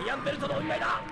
イアンベルトのお見舞いだ。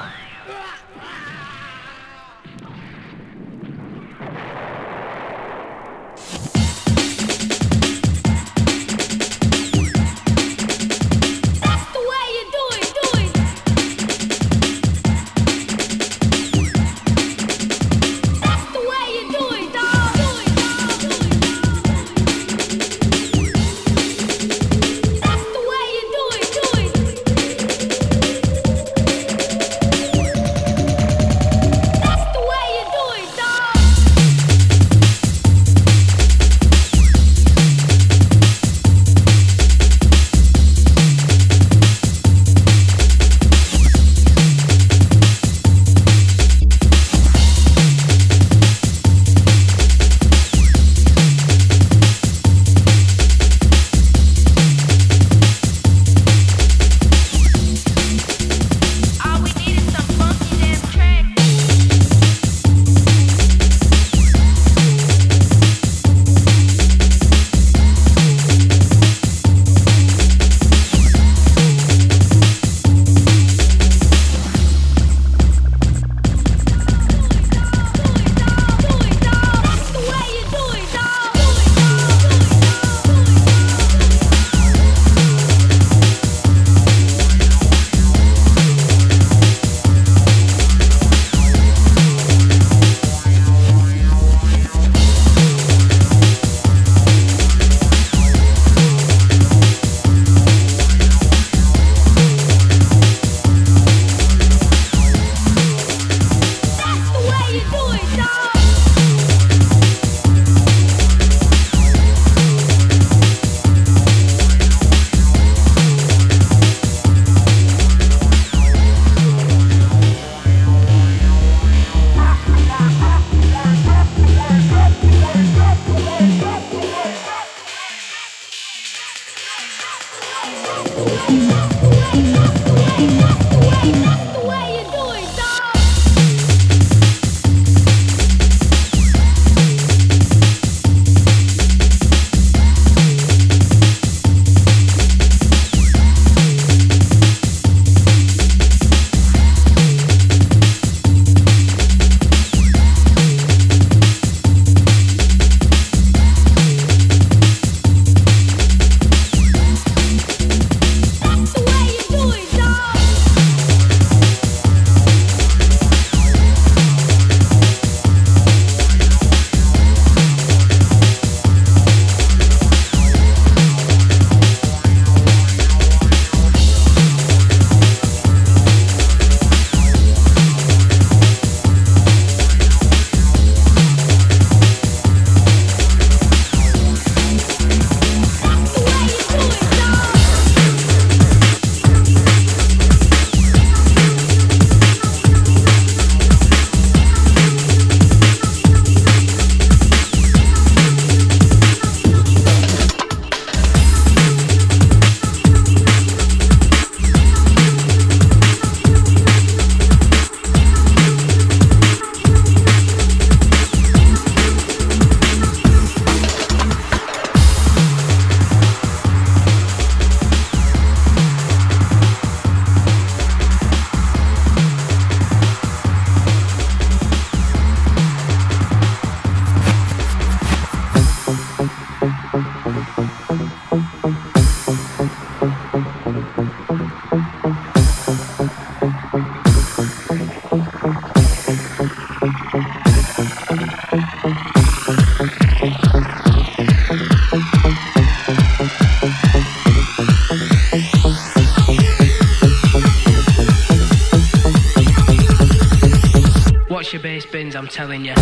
Watch your bass bins, I'm telling you.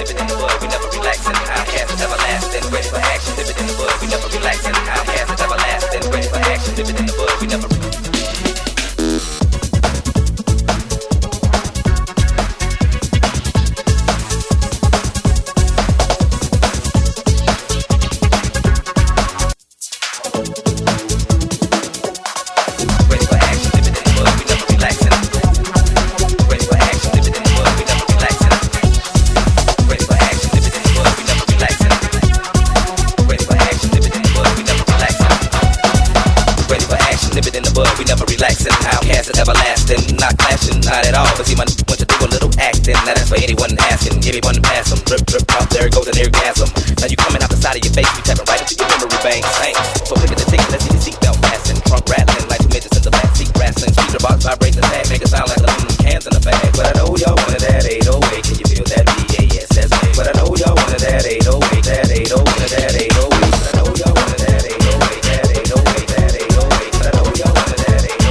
nip it in the bud, we never relaxing. Outcast is everlasting, ready for action. Nip it in the bud, we never relaxing. Outcast is everlasting, ready for action. Nip it in the bud, we never. Not at all, but see my want to do a little acting. Now that's for anyone asking, anyone to pass them. Drip, drip, out there goes an orgasm. Now you coming out the side of your face, you tapping right into your memory bank. Thanks for picking the ticket, let's see the seatbelt fasten. Trunk rattling like two midgets in the back seat wrestling. Speaker box vibrating the tag, make it sound like aluminum cans in a bag. But I know y'all wanted that 808, can you feel that BAS? That's me. But I know y'all wanted that 808, that 808, that 808. But I know y'all wanted that 808, that 808, that 808. But I know y'all wanted that 808.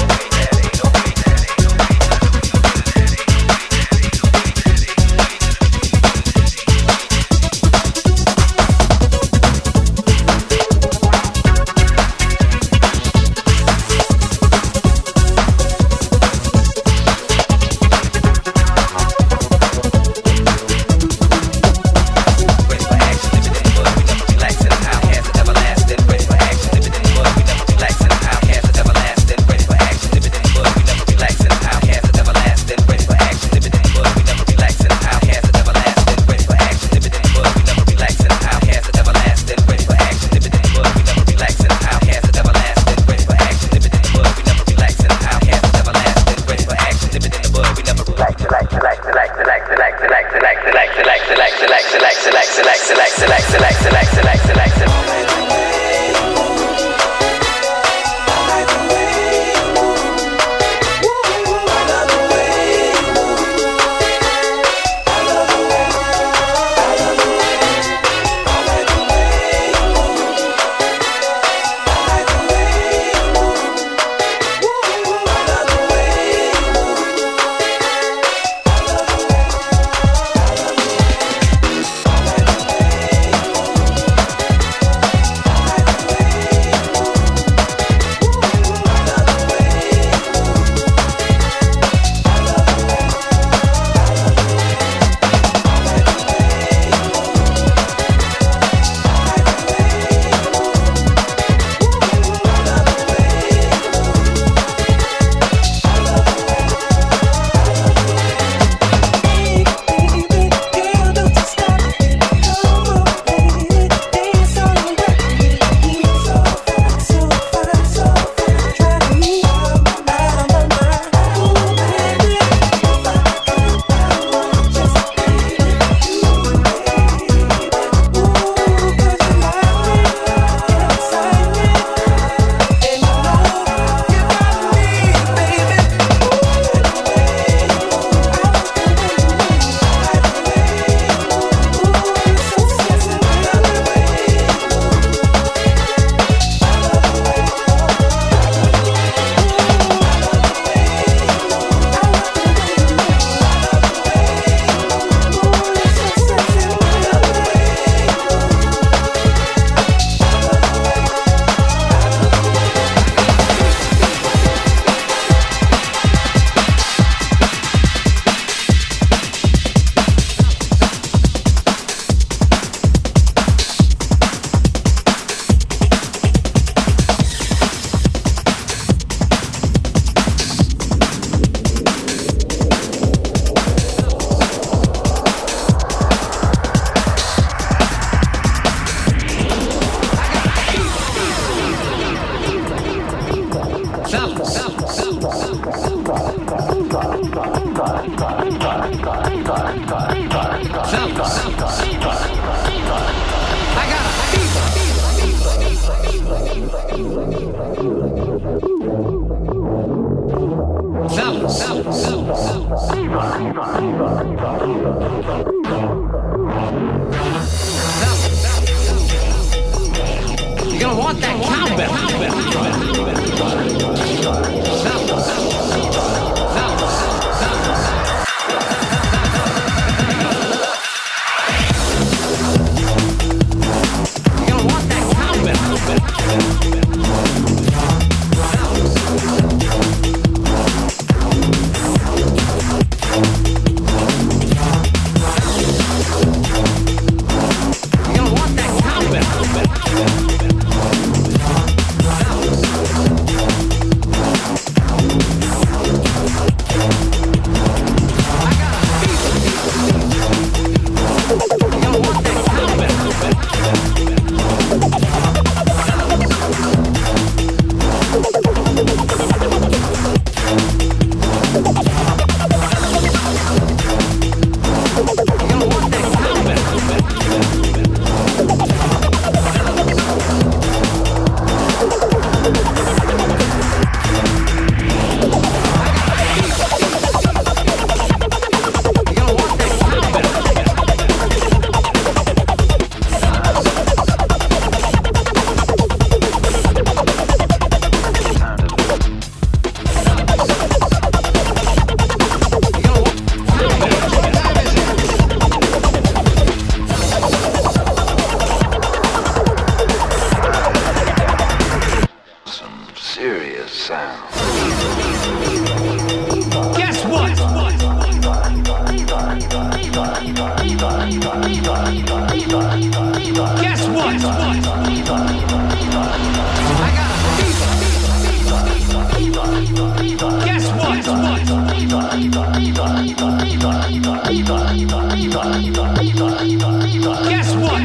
You're gonna want that cowbell. Guess what? I got a fever. Guess what? Guess what?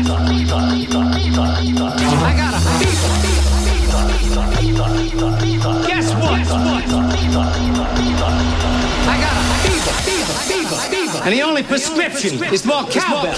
I got a fever. Guess what? I got a fever. And the only prescription is more cowbell.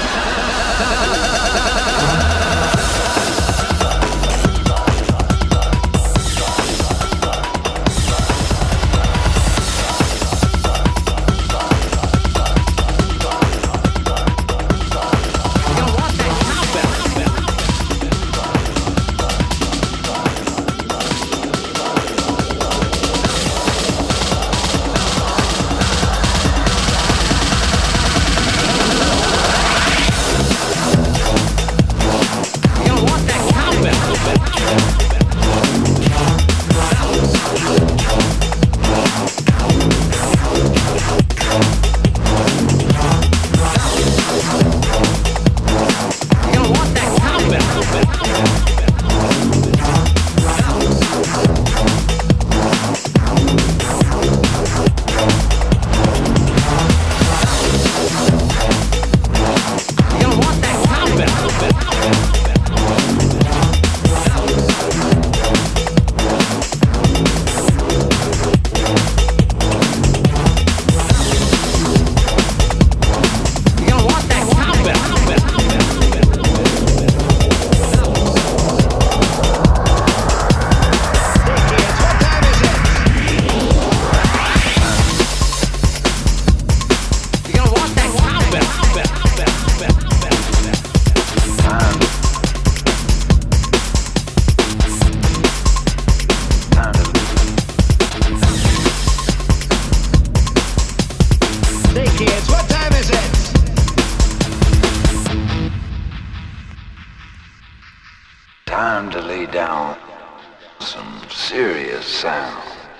Time to lay down some serious sound.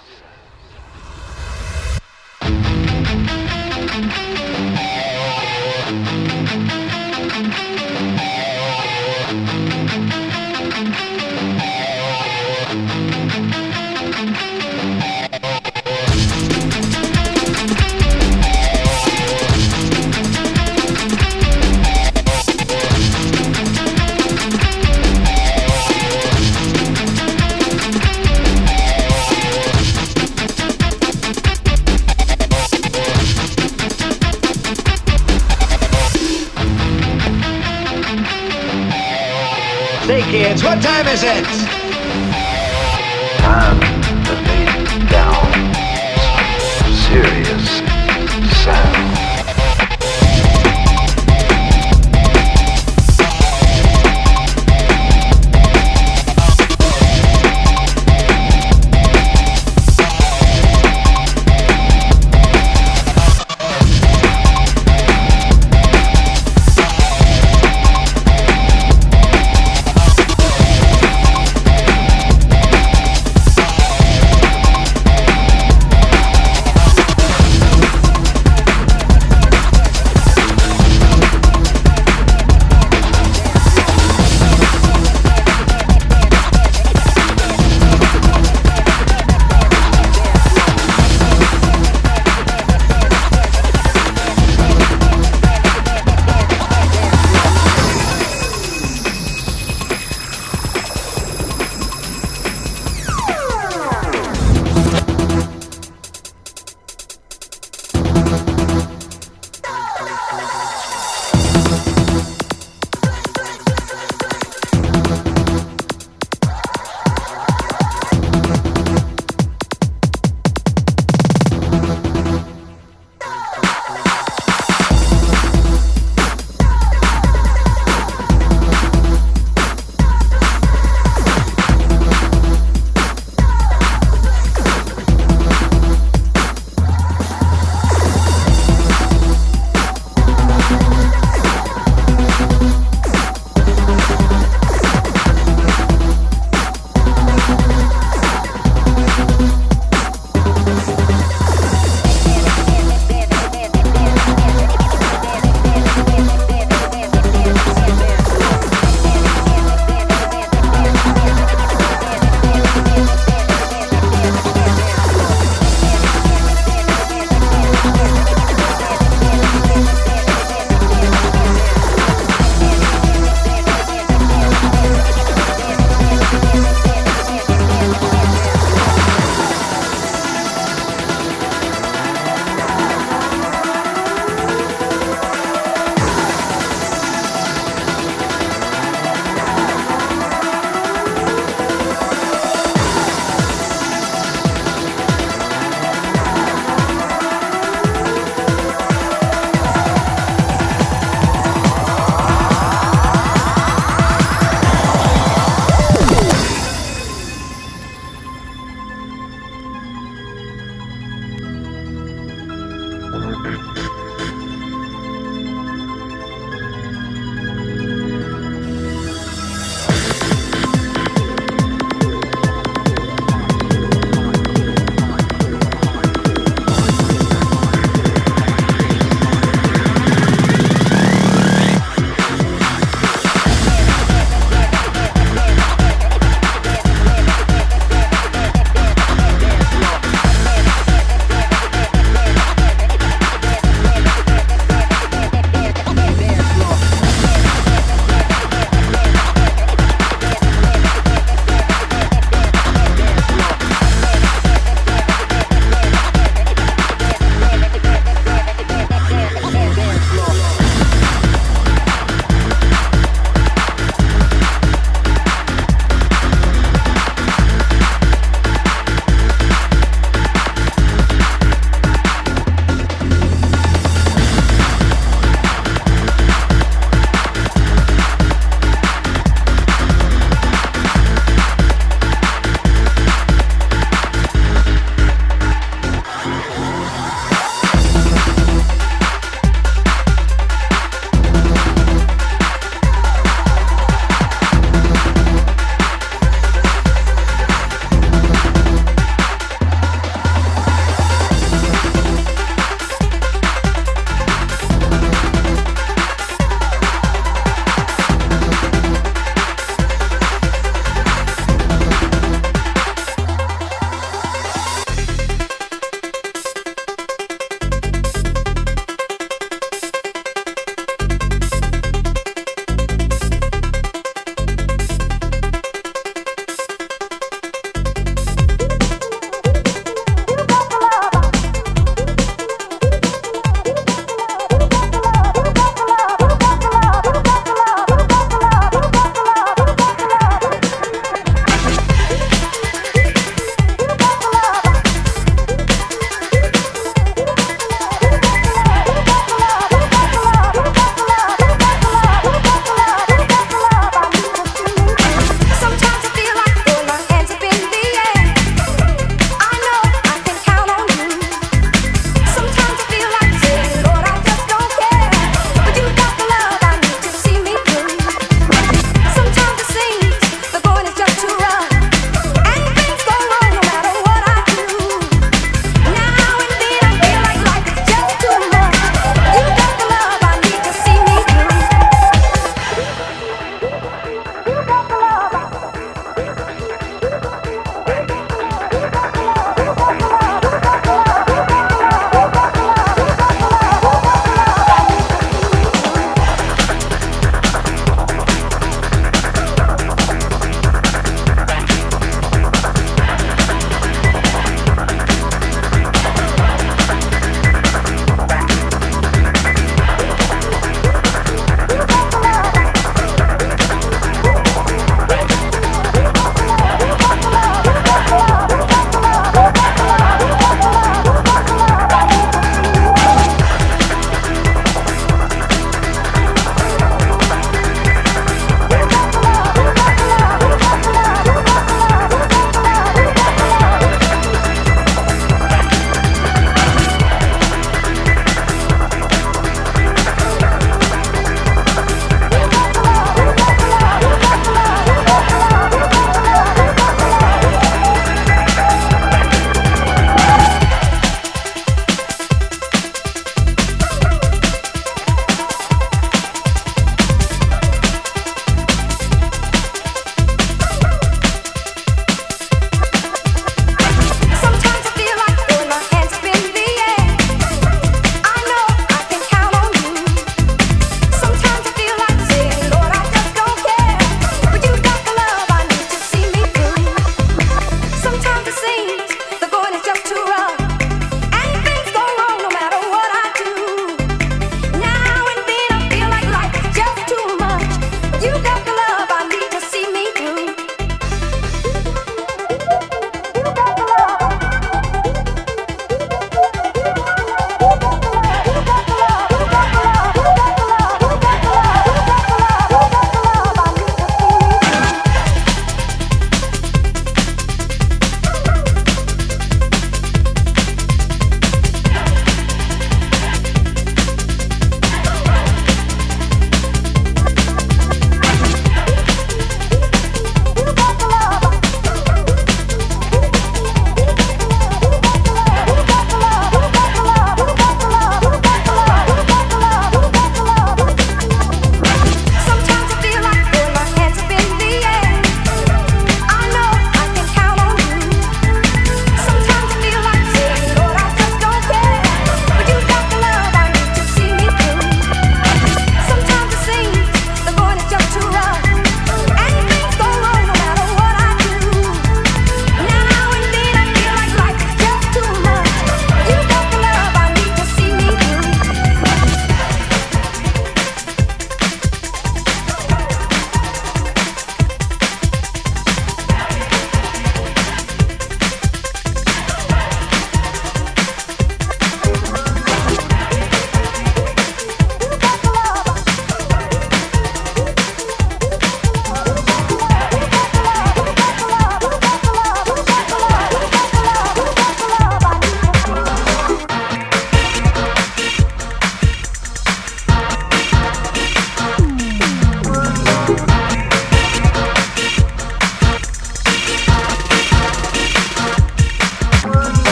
Say kids, what time is it? Time to lay down some serious sound.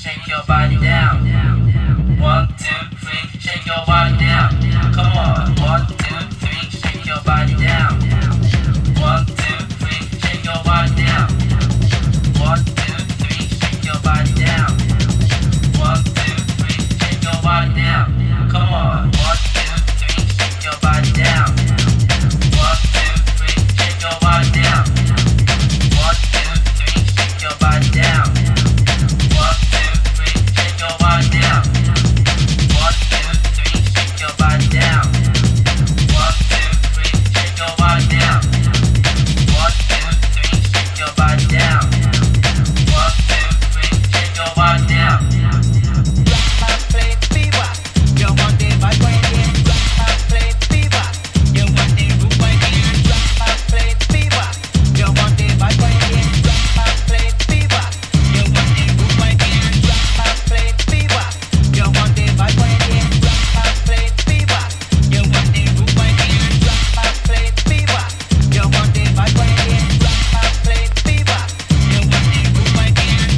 shake your body down. 1, 2, 3, shake your body down. Come on. 1, 2, 3, shake your body down. 1, 2, 3, shake your body down. 1, 2, 3, shake your body down. 1, 2, 3, shake your body down. Come on. 1, 2, 3, shake your body down. 1, 2, 3, shake your body down. 1, 2, 3, shake your body down. 1, 2, 3, shake your body down. 1, 2, 3, shake your body down. 1, 2, 3, shake your body down. 1, 2, 3, shake your body down. 1, 2, 3, shake your body down. Play fever, you want the bad boy again. Play fever, you want the good boy again. Play fever, you want the bad boy again. Play fever, you want the good boy again. Play fever, you want the bad boy again. Play fever, you want the good boy again. Play fever, you want the bad boy again. Play fever, you want the good boy again.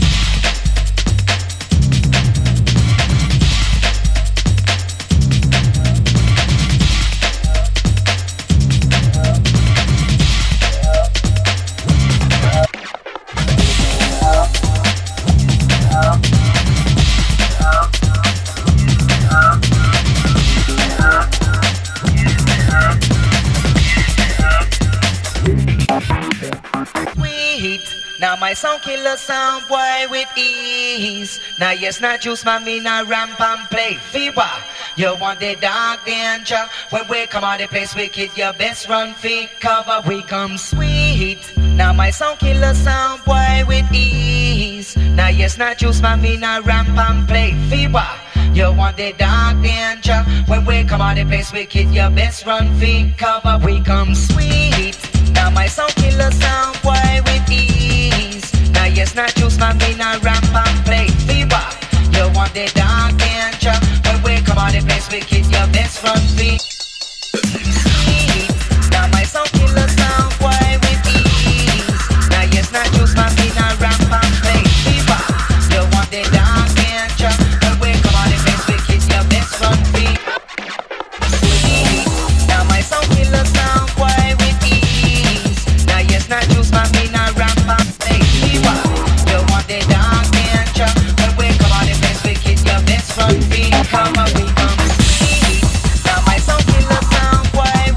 Sweet. Now my sound killer sound boy with ease. Now yes, not juice, man, me not ramp and play fever. You want the dark danger. When we come out the place wicked, your best run feet cover. We come sweet. Now my sound killer sound boy with ease. Now yes, not juice, man, me not ramp and play fever. You want the dark danger. When we come out the place wicked, your best run feet cover. We come sweet. Now my sound killer sound boy with ease. Now yes, not juice, man, me not ramp and play fever. You want the dark danger. When we come out the place wicked, your best run feet. Now my sound killer sound boy with ease. Now yes, not juice, man, me not ramp and play fever. You want the dark danger. When we come out the place wicked, your best run feet. Now my sound killer sound boy with ease. Now yes, not juice, man, me not ramp and play fever. You want the dark danger. When we come out the place wicked, your best run feet. Come on, we come sweet. Now my sound killer sound boy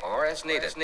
or as needed.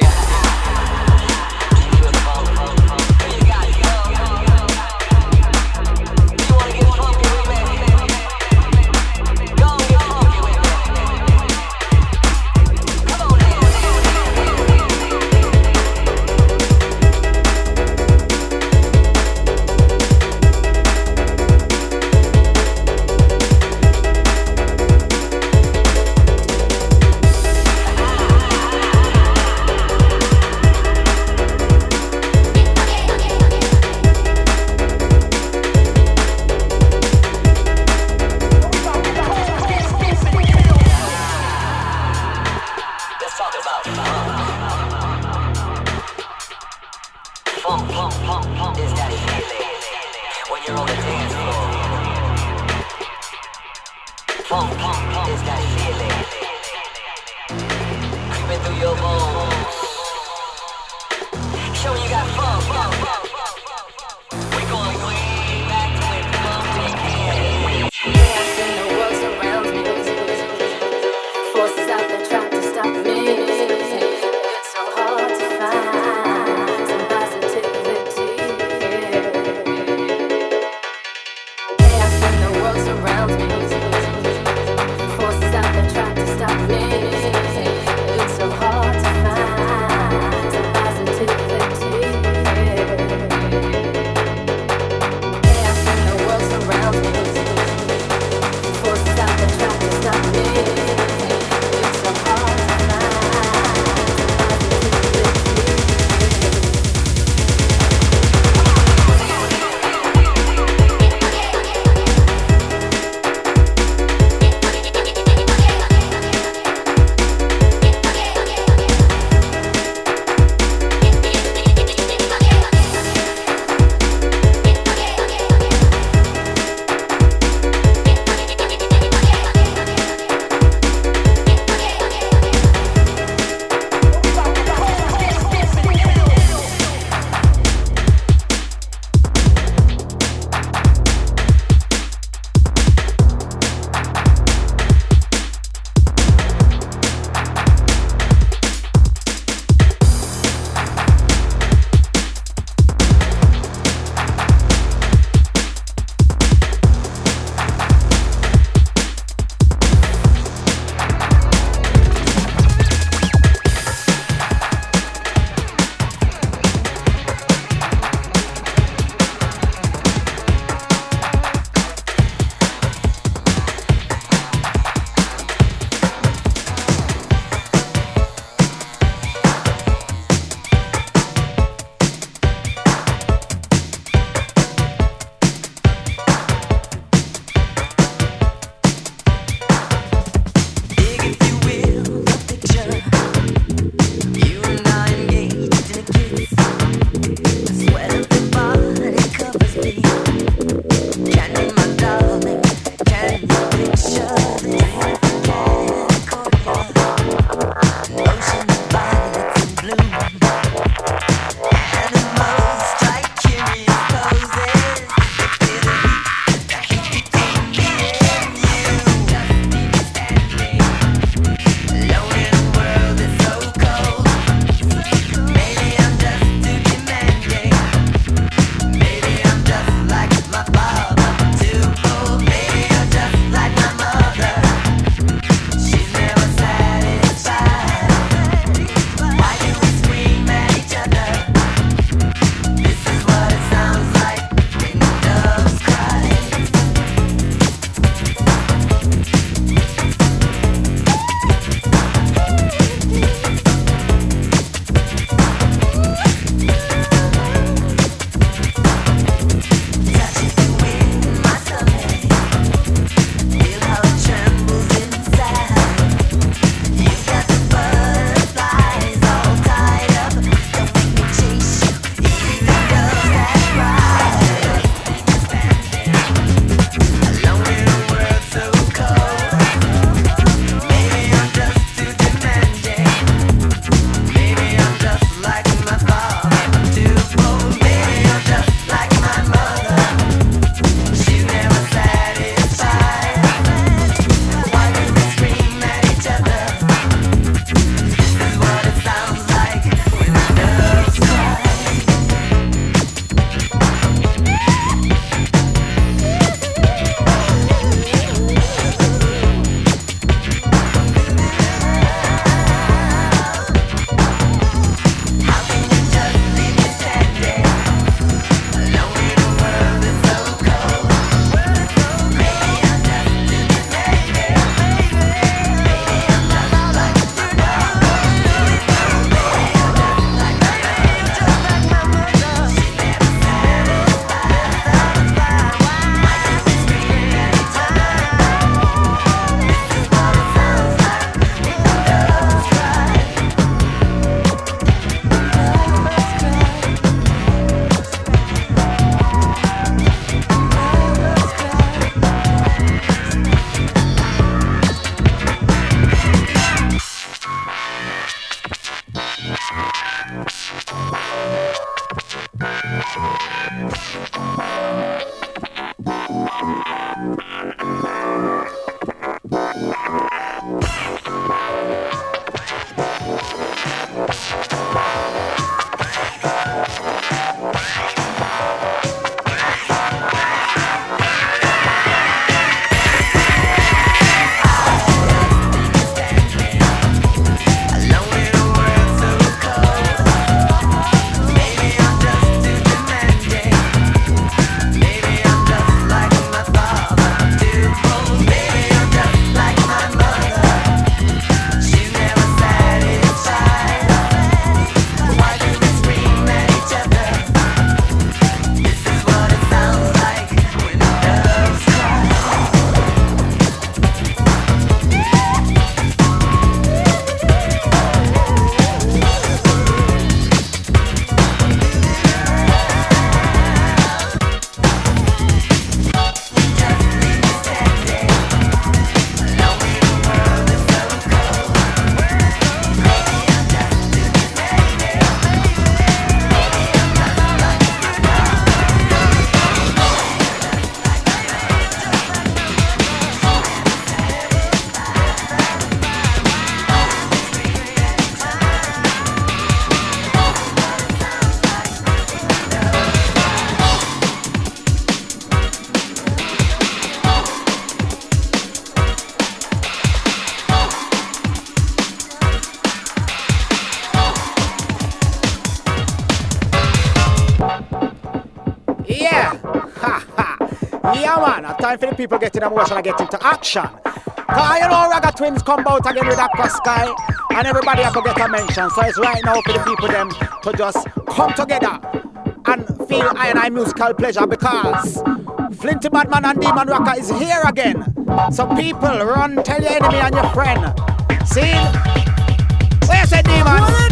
Time for the people getting emotional, get into action. Cause you know Ragga Twins come out again with Aqua Sky, and everybody have to get a mention. So it's right now for the people them to just come together and feel I musical pleasure, because Flinty Badman and Demon Rocker is here again. So people, run, tell your enemy and your friend. See? Where you say, Demon?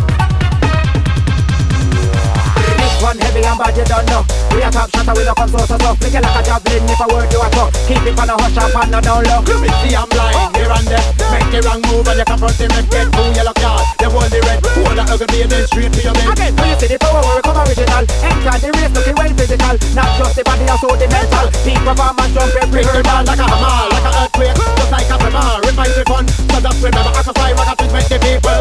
One heavy and bad, you don't know. We a top shatter, we look on so flick it like a javelin if a word you a talk. Keep it on a hush up and no down low. You will see I'm blind, here and there. Make the wrong move and you confront him and get two yellow card. You hold the red, hold the ugly baby then straight to your bed. Again, when you see the power, we come original. Enter the race, looking well physical. Not just the body, also the mental. Peak performance, jump every hurdle. Like a hammer, like a earthquake, just like a hammer. Reminds me fun, so just remember I can fly, Ragga Twins make the people.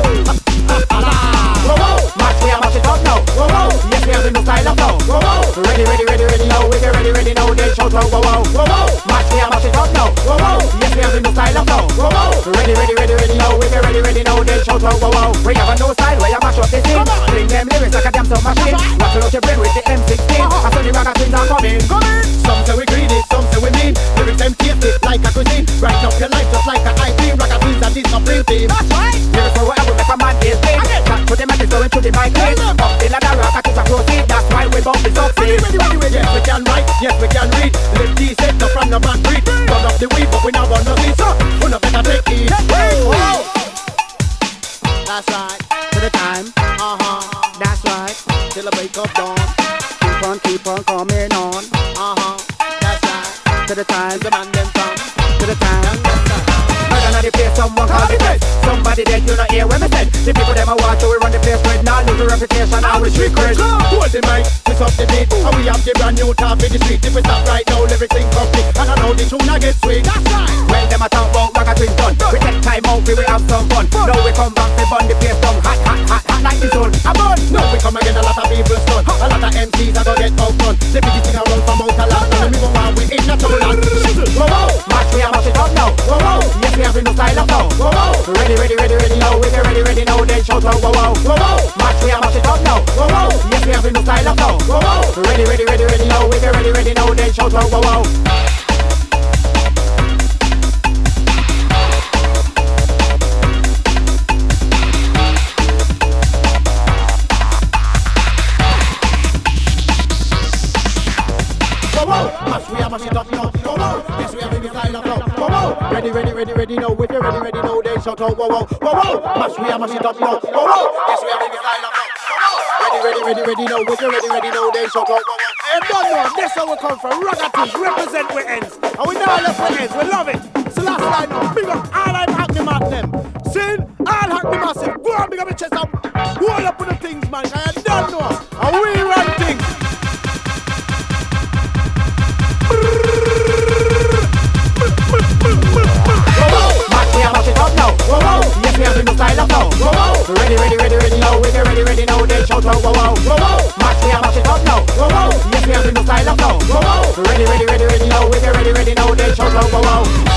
Match me, I match it up now. Yes, we have the new style of now. Ready now. We get ready now. Then shout out, match me, I match it up now. Yes, we have the new style of now. Ready now. We get ready now. Then shout out, we have a new style where you mash up the scene. Bring them lyrics like a damn sub machine. Rattle out your brain with the M16. I saw the Ragga Twins are coming. Some say we greedy, some say we mean. Lyrics them tasty like a cuisine. Bright up your life just like a ice cream. Ragga Twins are discipline team. That's right. Lyrics for whatever make a man is big. To the man is going to the mic. Up the ladder, Ragga Twins are proceed. That's why we both be succeed. Yes, we can write, yes, we can read. Live decent, no from the bad breed. Run up the weed, but we now run nothing. So, we no better take it. That's right. To the time. That's right. Till the break of dawn. Keep on coming on. That's right. To the time. The man them come. To the time. Murder the place, someone call the best. Somebody dead, you not hear when me said. The people them a watch, so we run the place right now. Lose the reputation, now we street cred. Hold the mic, twist up the beat. And we have the brand new top in the street. If we stop right now, everything complete. And I know the tune I get sweet. That's right. When them a talk about Ragga Twins done, we take time out, we will have some fun. Now we come back, we burn the place down. Hot like the sun. I'm on. Now we come again, a lot of people stun. A lot of MCs are gonna get out front. The biggest thing around from out a lot. And we go on, we in the town. Match me, I mash it up now. Yes, we have the new style of now. Ready now. We get ready now. Then shout out, match me, I mash it up now. Yes, we have the new style of now. Ready now. We get ready now. Then shout out, Match we have mash it up now. Yes, we have the new style of now. Ready now. We get ready now. Then shout out, match we have mash it up now. Yes, we have the new style of now. Ready now. We get ready now. Then shout out, And don't know, that's how we come from. Ragga Twins represent we ends. And we never left we ends. We love it. So last line, big up all I'm acting at them. See? All hack me massive. Go on, big up your chest up. Hold up on the things, man. I don't know. And we run things. Match me and mash it up now. Whoa, whoa. Yes, we have the new style of now. Whoa, whoa. Ready, ready, ready, ready now. When you're ready, ready now, they shout out. Whoa, whoa. Whoa, whoa. Match me and mash it up now. Whoa, whoa. Yes, we have the new style of now. Whoa, whoa. Ready, ready, ready, ready now. When you're ready, ready now, they shout out. Whoa, whoa.